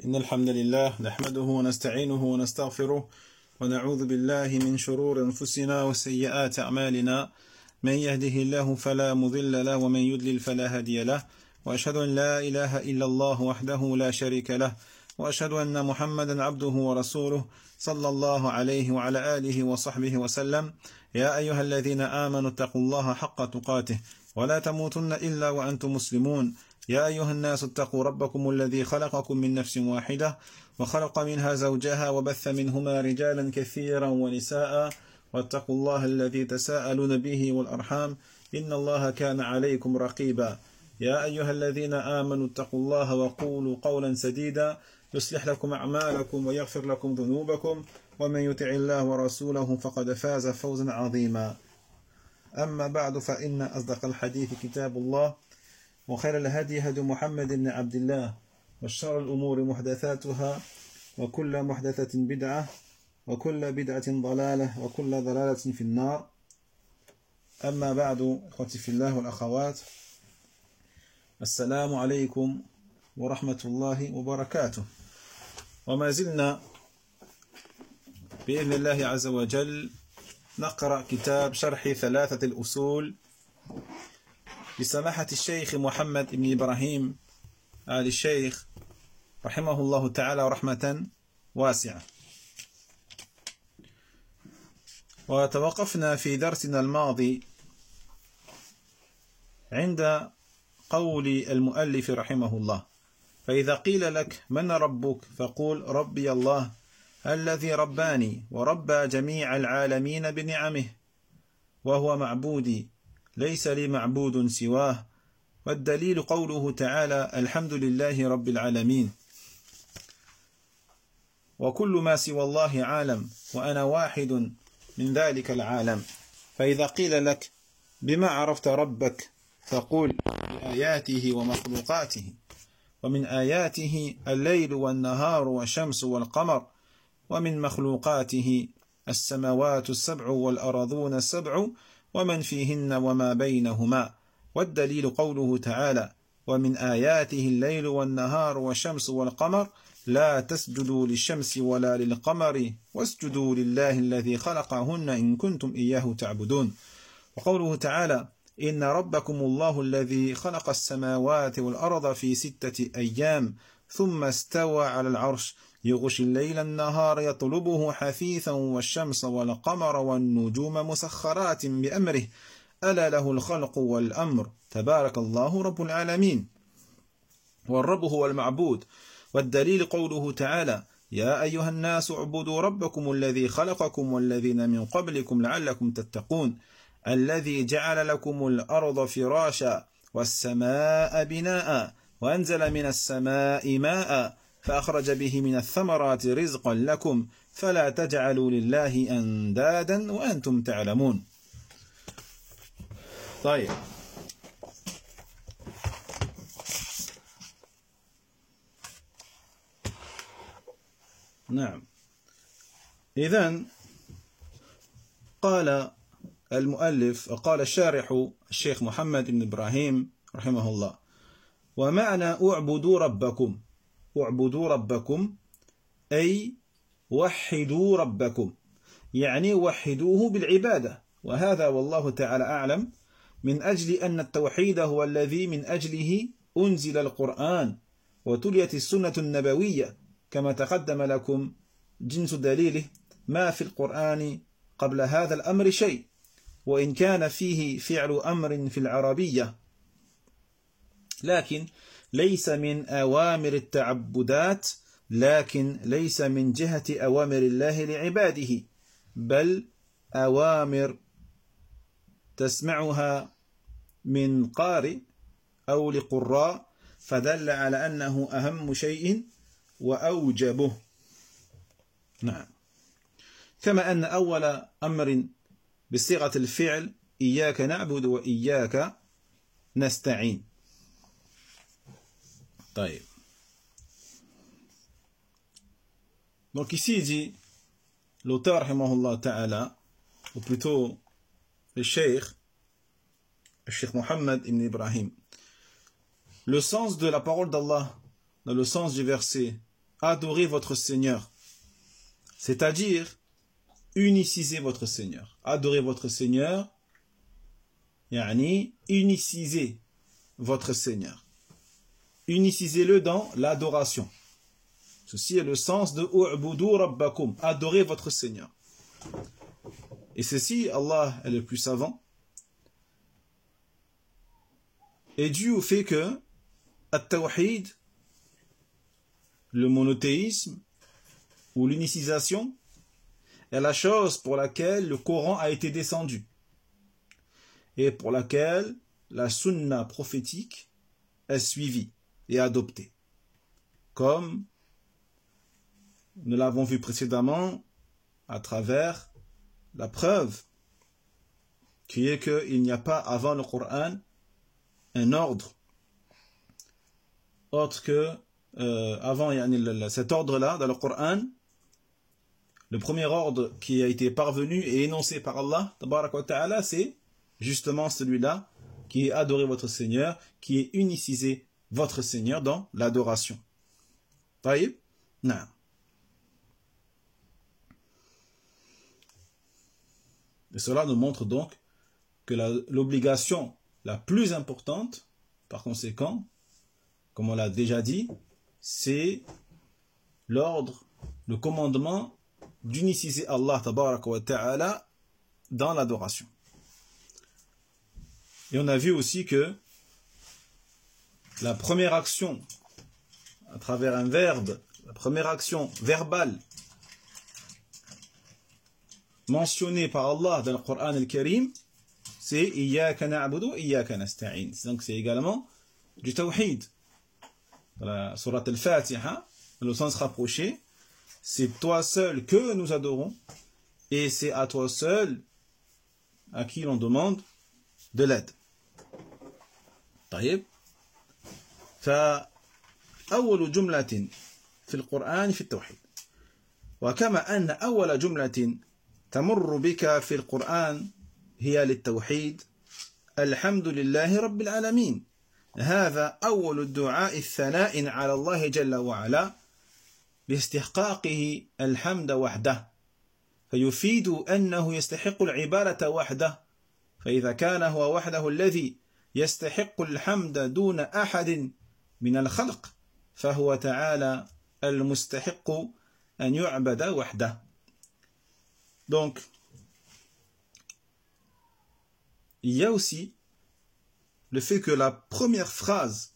إن الحمد لله نحمده ونستعينه ونستغفره ونعوذ بالله من شرور أنفسنا وسيئات أعمالنا. من يهده الله فلا مضل له ومن يضلل فلا هادي له، وأشهد أن لا إله إلا الله وحده لا شريك له، وأشهد أن محمدا عبده ورسوله صلى الله عليه وعلى آله وصحبه وسلم. يا أيها الذين آمنوا اتقوا الله حق تقاته ولا تموتن إلا وأنتم مسلمون. يا أيها الناس اتقوا ربكم الذي خلقكم من نفس واحدة وخلق منها زوجها وبث منهما رجالا كثيرا ونساء، واتقوا الله الذي تساءلون به والأرحام إن الله كان عليكم رقيبا. يا أيها الذين آمنوا اتقوا الله وقولوا قولا سديدا يصلح لكم أعمالكم ويغفر لكم ذنوبكم، ومن يطع الله ورسوله فقد فاز فوزا عظيما. أما بعد، فإن أصدق الحديث كتاب الله، وخير الهدي هدي محمد بن عبد الله، وشر الأمور محدثاتها، وكل محدثة بدعة، وكل بدعة ضلالة، وكل ضلالة في النار. أما بعد، أخوتي في الله والأخوات، السلام عليكم ورحمة الله وبركاته. وما زلنا بإذن الله عز وجل نقرأ كتاب شرح ثلاثة الأصول بسماحة الشيخ محمد بن إبراهيم آل الشيخ رحمه الله تعالى رحمة واسعة. وتوقفنا في درسنا الماضي عند قول المؤلف رحمه الله: فإذا قيل لك من ربك فقول ربي الله الذي رباني وربى جميع العالمين بنعمه، وهو معبودي ليس لي معبود سواه. والدليل قوله تعالى: الحمد لله رب العالمين. وكل ما سوى الله عالم، وأنا واحد من ذلك العالم. فإذا قيل لك بما عرفت ربك فقول بآياته ومخلوقاته. ومن آياته الليل والنهار والشمس والقمر، ومن مخلوقاته السماوات السبع والأرضون السبع ومن فيهن وما بينهما. والدليل قوله تعالى: ومن آياته الليل والنهار والشمس والقمر لا تسجدوا للشمس ولا للقمر واسجدوا لله الذي خلقهن إن كنتم إياه تعبدون. وقوله تعالى: إن ربكم الله الذي خلق السماوات والأرض في 6 أيام ثم استوى على العرش يغشي الليل النهار يطلبه حثيثا والشمس والقمر والنجوم مسخرات بأمره ألا له الخلق والأمر تبارك الله رب العالمين. والرب هو المعبود. والدليل قوله تعالى: يا أيها الناس اعبدوا ربكم الذي خلقكم والذين من قبلكم لعلكم تتقون الذي جعل لكم الأرض فراشا والسماء بناء وأنزل من السماء ماء فأخرج به من الثمرات رزقا لكم فلا تجعلوا لله أندادا وأنتم تعلمون. طيب، نعم. إذن قال المؤلف وقال الشارح الشيخ محمد بن إبراهيم رحمه الله: ومعنى اعبدوا ربكم، اعبدوا ربكم أي وحدوا ربكم، يعني وحدوه بالعبادة. وهذا والله تعالى أعلم من أجل أن التوحيد هو الذي من أجله أنزل القرآن وتليت السنة النبوية، كما تقدم لكم جنس دليله ما في القرآن قبل هذا الأمر شيء، وإن كان فيه فعل أمر في العربية، لكن ليس من أوامر التعبدات، لكن ليس من جهة أوامر الله لعباده، بل أوامر تسمعها من قارئ أو لقراء، فدل على أنه أهم شيء وأوجبه. نعم. كما أن أول أمر بصيغة الفعل إياك نعبد وإياك نستعين. طيب. Donc ici il dit, l'auteur rahimahullah ta'ala, ou plutôt le cheikh Mohammed ibn Ibrahim, le sens de la parole d'Allah dans le sens du verset adorez votre Seigneur. C'est-à-dire, unicisez votre Seigneur. Adorez votre Seigneur, yani, unicisez votre Seigneur. Unicisez-le dans l'adoration. Ceci est le sens de U'budu Rabbakum, adorez votre Seigneur. Et ceci, Allah est le plus savant, est dû au fait que At-Tawhid, le monothéisme ou l'unicisation, est la chose pour laquelle le Coran a été descendu et pour laquelle la sunna prophétique est suivie et adoptée. Comme nous l'avons vu précédemment à travers la preuve qui est qu'il n'y a pas avant le Coran un ordre autre que avant cet ordre-là dans le Coran. Le premier ordre qui a été parvenu et énoncé par Allah, tabarak wa ta'ala, c'est justement celui-là, qui est adorer votre Seigneur, qui est uniciser votre Seigneur dans l'adoration. Taïb? Non. Et cela nous montre donc que l'obligation la plus importante, par conséquent, comme on l'a déjà dit, c'est l'ordre, le commandement d'uniciser Allah tabaraka wa ta'ala dans l'adoration. Et on a vu aussi que la première action à travers un verbe, la première action verbale mentionnée par Allah dans le Coran al-Karim, c'est Iyyaka na'budu wa Iyyaka nasta'in. Donc c'est également du tawhid. Dans la sourate al-Fatiha, dans le sens rapproché, c'est toi seul que nous adorons et c'est à toi seul à qui l'on demande de l'aide. طيب فأول جملة في القرآن في التوحيد وكما أن أول جملة تمر بك في القرآن هي للتوحيد الحمد لله رب العالمين هذا أول الدعاء الثناء على الله جل وعلا لاستحقاقه الحمد وحده فيفيد أنه يستحق العبادة وحده فإذا كان هو وحده الذي يستحق الحمد دون أحد من الخلق فهو تعالى المستحق أن يعبد وحده. Donc, il y a aussi le fait que la première phrase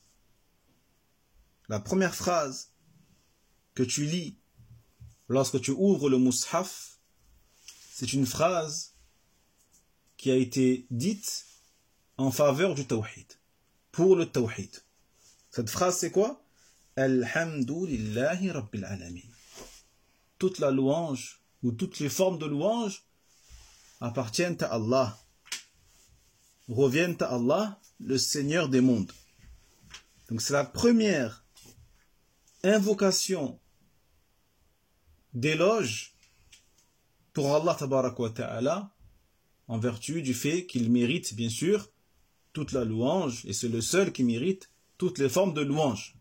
que tu lis lorsque tu ouvres le mushaf, c'est une phrase qui a été dite en faveur du tawhid, pour le tawhid. Cette phrase c'est quoi? Alhamdulillahi Rabbil Alamin. Toute la louange ou toutes les formes de louange appartiennent à Allah, reviennent à Allah, le Seigneur des mondes. Donc c'est la première invocation d'éloge pour Allah tabarak wa ta'ala en vertu du fait qu'il mérite bien sûr toute la louange et c'est le seul qui mérite toutes les formes de louange.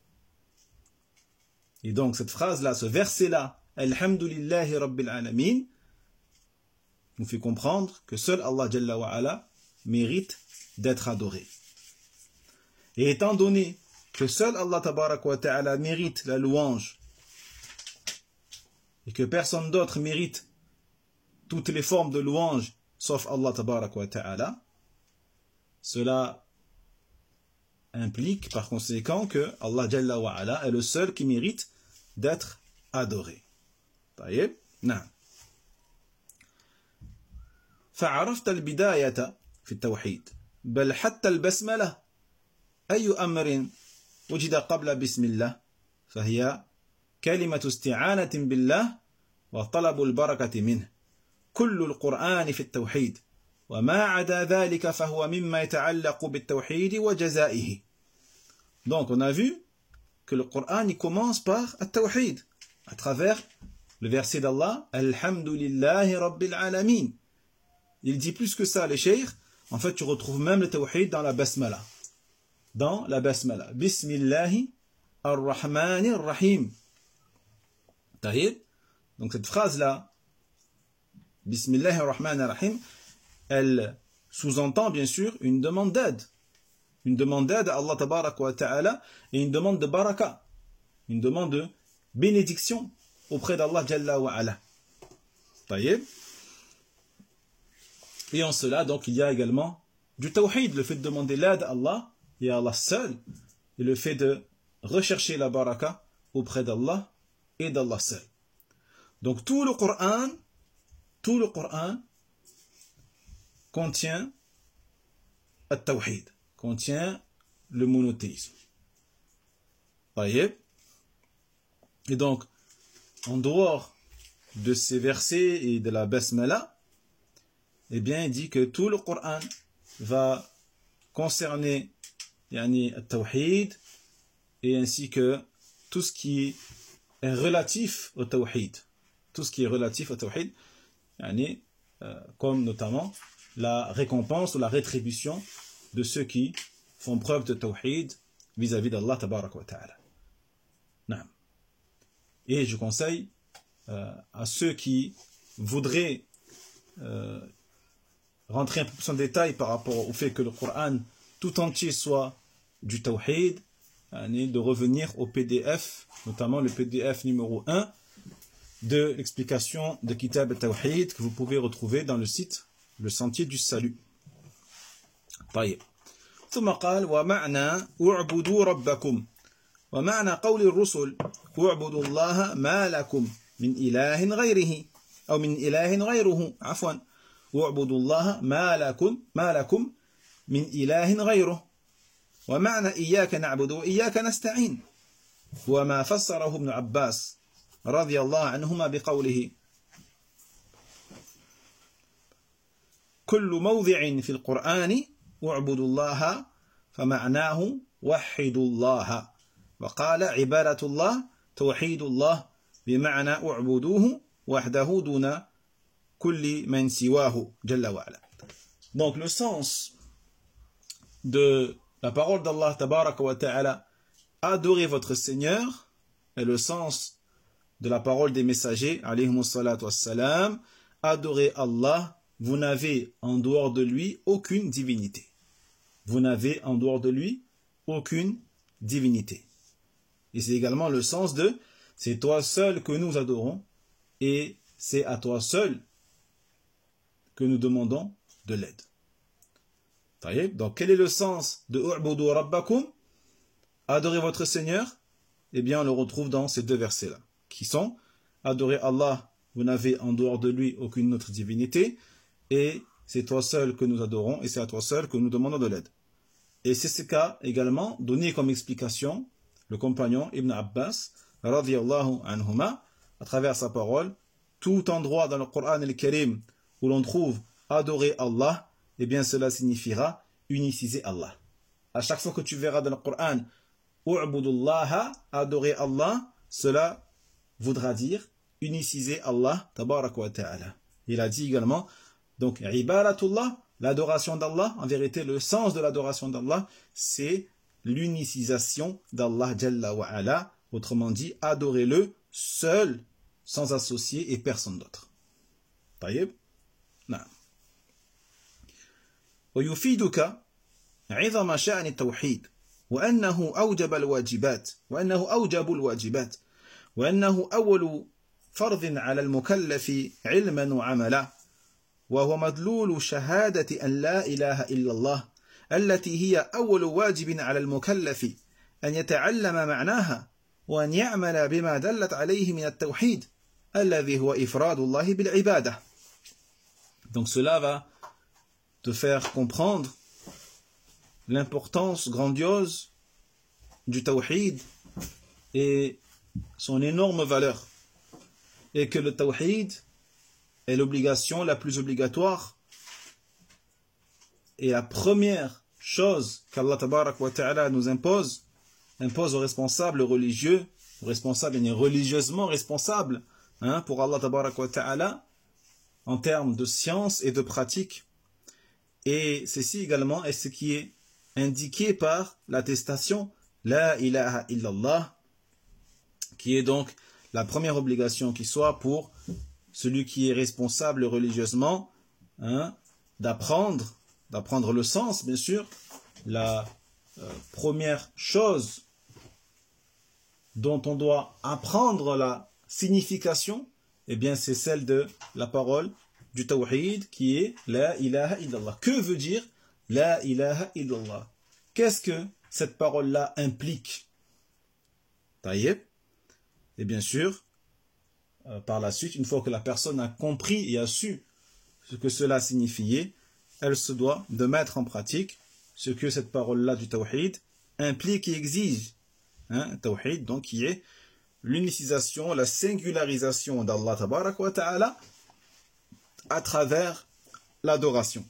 Et donc cette phrase-là, ce verset-là, Alhamdulillahi Rabbil Alamin, nous fait comprendre que seul Allah Jalla wa Ala mérite d'être adoré. Et étant donné que seul Allah Tabarak wa Ta'ala mérite la louange et que personne d'autre mérite toutes les formes de louange sauf Allah Tabarak wa Ta'ala, cela implique par conséquent que Allah Jalla wa Ala est le seul qui mérite d'être adoré. طيب نعم فعرفت البداية في التوحيد بل حتى البسملة أي أمر وجد قبل بسم الله فهي كلمة استعانة بالله وطلب البركة منه كل القرآن في التوحيد وما عدا ذلك فهو مما يتعلق بالتوحيد وجزائه. Donc on a vu que le Coran il commence par التوحيد à travers le verset d'Allah, Alhamdulillahi Rabbil Alamin. Il dit plus que ça, les cheikh. En fait, tu retrouves même le tawhid dans la basmala. Dans la basmala. Bismillahi ar-Rahmani ar-Rahim. Taïb. Donc cette phrase-là, Bismillahir Rahmanir Rahim, elle sous-entend bien sûr une demande d'aide. Une demande d'aide à Allah Tabaraka wa Ta'ala et une demande de baraka, une demande de bénédiction auprès d'Allah Jalla wa Ala. Taïb. Et en cela, donc, il y a également du tawhid, le fait de demander l'aide à Allah et à Allah seul, et le fait de rechercher la baraka auprès d'Allah et d'Allah seul. Donc tout le Coran contient le tawhid, contient le monothéisme. Voyez? Et donc, en dehors de ces versets et de la basmala, eh bien, il dit que tout le Coran va concerner le tawhid et ainsi que tout ce qui est relatif au tawhid. Tout ce qui est relatif au tawhid, comme notamment la récompense ou la rétribution de ceux qui font preuve de tawhid vis-à-vis d'Allah tabaraka wa ta'ala. Et je conseille à ceux qui voudraient rentrer un peu plus en détail par rapport au fait que le Coran tout entier soit du tawhid, de revenir au PDF, notamment le PDF numéro 1 de l'explication de Kitab al-Tawhid que vous pouvez retrouver dans le site Le Sentier du Salut. طيب. ثم قال ومعنى اعبدوا ربكم ومعنى قول الرسل اعبدوا الله ما لكم من إله غيره أو من إله غيره عفوا واعبدوا الله ما لكم من إله غيره ومعنى إياك نعبد وإياك نستعين وما فسره ابن عباس رضي الله عنهما بقوله كل موضع في القرآن اعبدوا الله فمعناه وحدوا الله وقال عبادة الله توحيد الله بمعنى اعبدوه وحده دون كل من سواه جل وعلا. Donc le sens de la parole d'Allah tabaraka wa ta'ala, adorez votre Seigneur, est le sens de la parole des messagers alayhimus salatu wassalam, adorez Allah, vous n'avez en dehors de lui aucune divinité. Vous n'avez en dehors de lui aucune divinité. Et c'est également le sens de c'est toi seul que nous adorons et c'est à toi seul que nous demandons de l'aide. Donc quel est le sens de u'budu rabbakum, adorez votre Seigneur? Eh bien on le retrouve dans ces deux versets là qui sont adorez Allah, vous n'avez en dehors de lui aucune autre divinité et c'est toi seul que nous adorons et c'est à toi seul que nous demandons de l'aide. Et c'est ce qu'a également donné comme explication le compagnon Ibn Abbas radiyallahu anhuma à travers sa parole. Tout endroit dans le Coran al-Karim où l'on trouve adorer Allah, eh bien cela signifiera uniciser Allah. À chaque fois que tu verras dans le Coran u'budullaha, adorer Allah, cela voudra dire uniciser Allah tabaraka wa ta'ala. Il a dit également donc ibadatullah, l'adoration d'Allah, en vérité le sens de l'adoration d'Allah, c'est l'unicisation d'Allah jalla wa ala, autrement dit adorez-le seul, sans associer et personne d'autre. طيب نعم. ويفيدك عظم شأن التوحيد وأنه أوجب الواجبات وأنه أول فرض على المكلف علما وعملا وهو مدلول شهادة أن لا إله إلا الله التي هي أول واجب على المكلف أن يتعلم معناها وأن يعمل بما دلت عليه من التوحيد الذي هو إفراد الله بالعبادة. Donc cela va te faire comprendre l'importance grandiose du tawhid et son énorme valeur, et que le tawhid est l'obligation la plus obligatoire et la première chose qu'Allah tabarak wa ta'ala nous impose aux responsables religieux, aux responsables et religieusement responsables pour Allah tabarak wa ta'ala en termes de science et de pratique. Et ceci également est ce qui est indiqué par l'attestation La ilaha illallah, qui est donc la première obligation qui soit pour celui qui est responsable religieusement, hein, d'apprendre le sens, bien sûr. La première chose dont on doit apprendre la signification, eh bien c'est celle de la parole du tawhid qui est la ilaha illallah. Que veut dire la ilaha illallah? Qu'est-ce que cette parole-là implique? Taïeb. Et bien sûr, par la suite, une fois que la personne a compris et a su ce que cela signifiait, elle se doit de mettre en pratique ce que cette parole-là du tawhid implique et exige. Hein, tawhid, donc, qui est l'unicisation, la singularisation d'Allah tabarak wa ta'ala à travers l'adoration.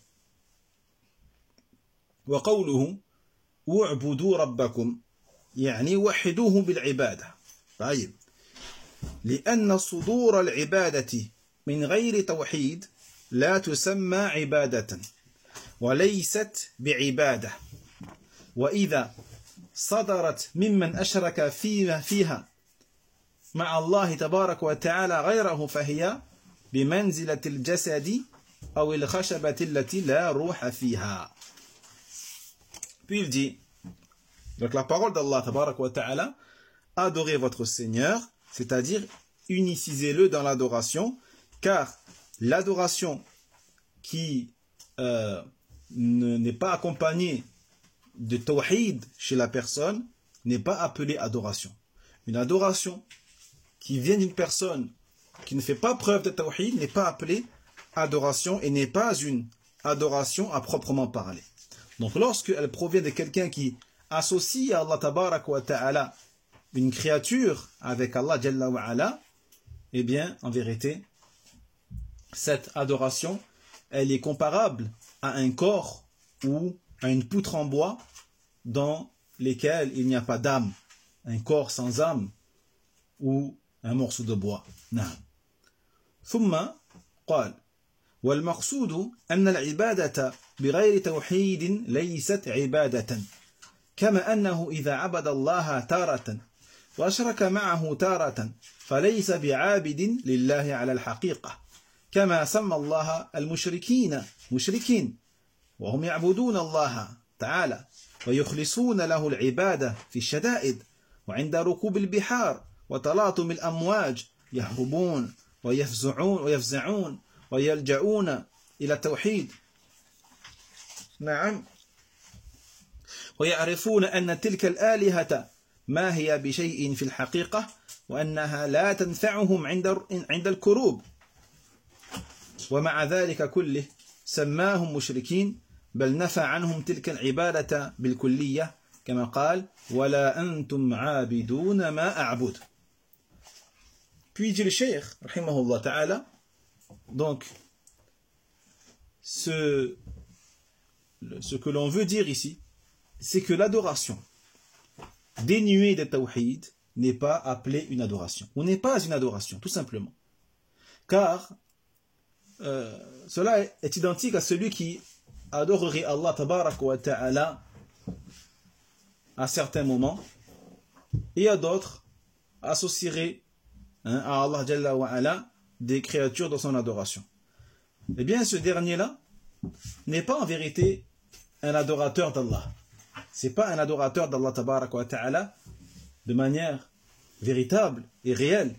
Wa qawluhu wa'budu rabbakum يعني وحدوه بالعبادة. طيب لأن صدور العبادة من غير توحيد لا تسمى عبادة وليست بعبادة وإذا صدرت ممن أشرك فيها مع الله تبارك وتعالى غيره فهي بمنزلة الجسد أو الخشبة التي لا روح فيها. Puis il dit, donc la parole d'Allah tabarak wa ta'ala, adorez votre Seigneur, c'est-à-dire unicisez-le dans l'adoration, car l'adoration qui n'est pas accompagnée de tawhid chez la personne n'est pas appelée adoration. Une adoration qui vient d'une personne qui ne fait pas preuve de tawhid n'est pas appelée adoration et n'est pas une adoration à proprement parler. Donc lorsqu'elle provient de quelqu'un qui associe à Allah tabarak wa ta'ala une créature avec Allah jalla wa ala, eh bien en vérité cette adoration elle est comparable à un corps ou à une poutre en bois dans lesquels il n'y a pas d'âme, un corps sans âme ou un morceau de bois. نعم. ثم قال والمقصود أن العبادة بغير توحيد ليست عبادة كما أنه إذا عبد الله تارة وأشرك معه تارة فليس بعابد لله على الحقيقة كما سمى الله المشركين مشركين وهم يعبدون الله تعالى ويخلصون له العبادة في الشدائد وعند ركوب البحار وتلاطم الأمواج يهربون ويفزعون ويلجؤون إلى التوحيد. نعم. ويعرفون أن تلك الآلهة ما هي بشيء في الحقيقة وأنها لا تنفعهم عند الكروب ومع ذلك كله سماهم مشركين بل نفى عنهم تلك العبادة بالكلية كما قال ولا أنتم عابدون ما أعبد. Puis dit le cheikh rahimahullah ta'ala, donc ce que l'on veut dire ici, c'est que l'adoration dénuée de tawhid n'est pas appelée une adoration, ou n'est pas une adoration, tout simplement. Car cela est identique à celui qui adorerait Allah tabarak wa ta'ala à certains moments, et à d'autres associerait à Allah jalla wa ala des créatures dans son adoration. Eh bien, ce dernier-là n'est pas en vérité un adorateur d'Allah. C'est pas un adorateur d'Allah tabarak wa ta'ala de manière véritable et réelle.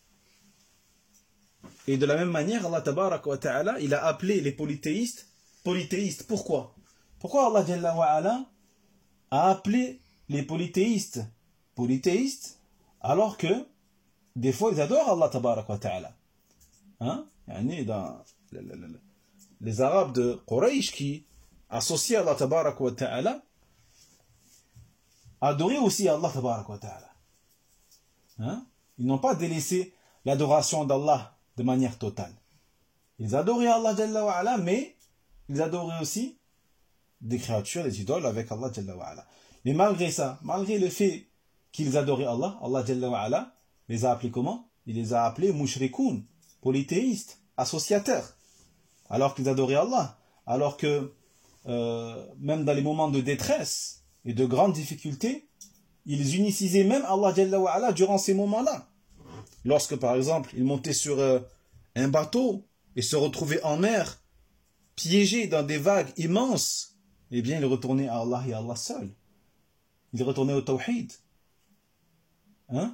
Et de la même manière, Allah tabarak wa ta'ala, il a appelé les polythéistes polythéistes. Pourquoi? Pourquoi Allah jalla wa ala a appelé les polythéistes polythéistes alors que des fois ils adorent Allah tabarak wa ta'ala? Hein? Dans les Arabes de Quraysh qui associent Allah tabarak wa ta'ala adoraient aussi Allah tabarak wa ta'ala. Hein? Ils n'ont pas délaissé l'adoration d'Allah de manière totale. Ils adoraient Allah jalla wa ala, mais ils adoraient aussi des créatures, des idoles avec Allah jalla wa ala. Mais malgré ça, malgré le fait qu'ils adoraient Allah, Allah jalla wa ala les a appelés comment? Il les a appelés mushrikoun, polythéistes, associateurs, alors qu'ils adoraient Allah, alors que même dans les moments de détresse et de grandes difficultés, ils unicisaient même Allah jalla wa ala durant ces moments-là. lorsque par exemple il montait sur un bateau et se retrouvait en mer, piégé dans des vagues immenses, eh bien il retournait à Allah et à Allah seul. Il retournait au tawhid. Hein?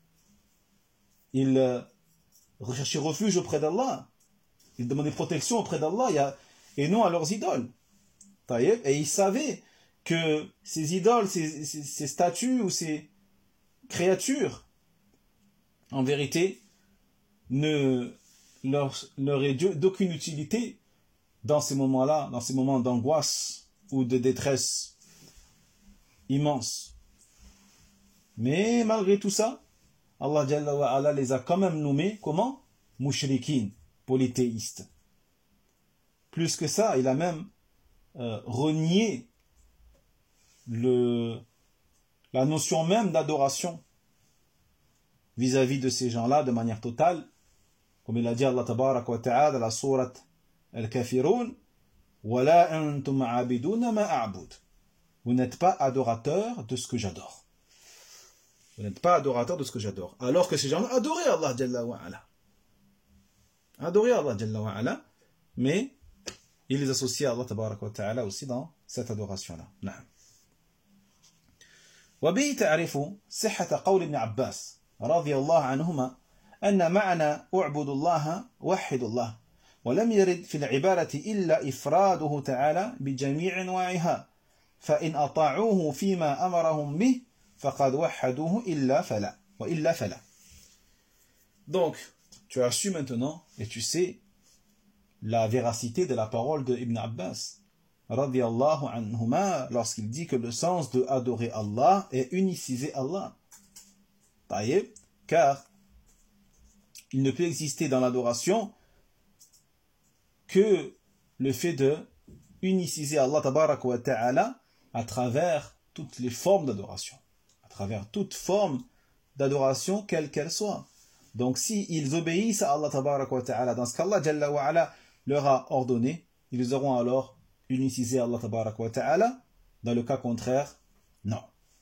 Il recherchait refuge auprès d'Allah. Il demandait protection auprès d'Allah et non à leurs idoles. Et il savait que ces idoles, ces statues ou ces créatures, en vérité, ne leur est d'aucune utilité dans ces moments-là, dans ces moments d'angoisse ou de détresse immense. Mais malgré tout ça, Allah Jalla wa Ala les a quand même nommés, comment? Mushrikin, polythéistes. Plus que ça, il a même renié la notion même d'adoration vis-à-vis de ces gens-là de manière totale, comme il a dit Allah Tabarak wa Ta'ala dans la sourate Al-Kafirun, وَلَا أَنْتُمْ عَابِدُونَ مَا أَعْبُدُ. Vous n'êtes pas adorateurs de ce que j'adore. Vous n'êtes pas adorateurs de ce que j'adore. Alors que ces gens-là adoraient Allah Jalla wa Ala. Adoraient Allah Jalla wa Ala, mais ils les associent à Allah Tabarak wa Ta'ala aussi dans cette adoration-là. نعم. وبه تعرف صحة قول ابن عباس رضي الله عنهما أن معنى أعبد الله وحد الله ولم يرد في العبارة إلا إفراده تعالى بجميع أنواعها فإن أطاعوه فيما أمرهم به فقد وحدوه وإلا فلا. Donc, tu as su maintenant et tu sais la véracité de la parole de Ibn Abbas radiyallahu anhuma lorsqu'il dit que le sens de adorer Allah est uniciser Allah. Car il ne peut exister dans l'adoration que le fait de uniciser Allah tabaraka wa ta'ala à travers toutes les formes d'adoration, à travers toute forme d'adoration quelle qu'elle soit. Donc si ils obéissent à Allah tabaraka wa ta'ala dans ce qu'Allah Jalla wa Ala leur a ordonné, ils auront alors unicisé Allah tabaraka wa ta'ala. Dans le cas contraire, non.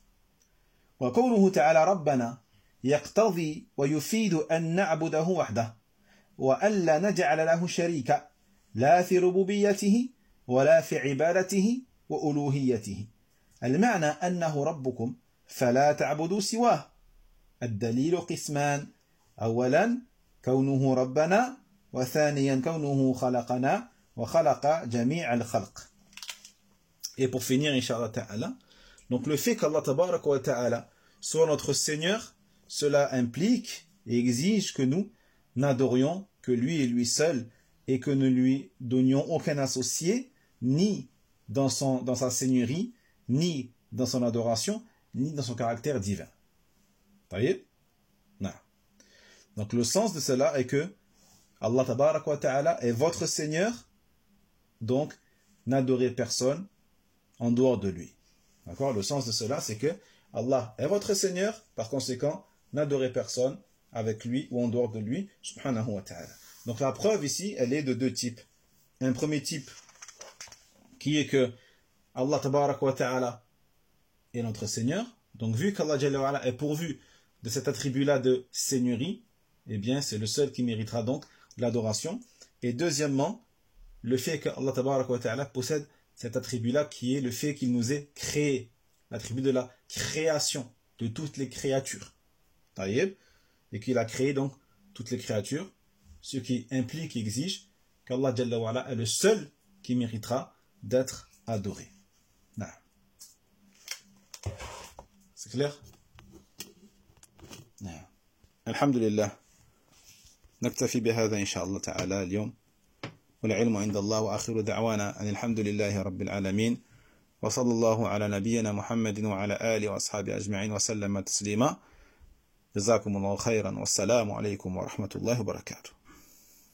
وقوله تعالى ربنا يقتضي ويفيد أن نعبده وحده وأن لا نجعل له شريكا لا في ربوبيته ولا في عبادته وألوهيته. المعنى أنه ربكم فلا تعبدوا سواه. الدليل قسمان: أولا كونه ربنا وثانيا كونه خلقنا وخلق جميع الخلق. Et pour finir, Inch'Allah Ta'ala, donc le fait qu'Allah Tabaraka wa Ta'ala soit notre Seigneur, cela implique et exige que nous n'adorions que lui et lui seul et que ne lui donnions aucun associé, ni dans sa seigneurie, ni dans son adoration, ni dans son caractère divin. Taïb? Non. Donc le sens de cela est que Allah Tabaraka wa Ta'ala est votre Seigneur, donc n'adorez personne en dehors de lui. D'accord? Le sens de cela, c'est que Allah est votre Seigneur, par conséquent, n'adorez personne avec lui ou en dehors de lui, subhanahu wa ta'ala. Donc la preuve ici, elle est de deux types. Un premier type, qui est que Allah tabaraka wa ta'ala est notre Seigneur. Donc vu qu'Allah Jalla wa Ala est pourvu de cet attribut-là de seigneurie, eh bien c'est le seul qui méritera donc l'adoration. Et deuxièmement, le fait qu'Allah tabaraka wa ta'ala possède cet attribut-là qui est le fait qu'il nous ait créé, l'attribut de la création de toutes les créatures. Taïeb, et qu'il a créé donc toutes les créatures, ce qui implique et exige qu'Allah Jalla wa Ala est le seul qui méritera d'être adoré. Non. C'est clair? Non. Alhamdulillah. نكتفي بهذا إن شاء الله تعالى اليوم والعلم عند الله وآخر دعوانا أن الحمد لله رب العالمين وصلى الله على نبينا محمد وعلى آله وأصحابه أجمعين وسلم تسليما جزاكم الله خيرا والسلام عليكم ورحمة الله وبركاته.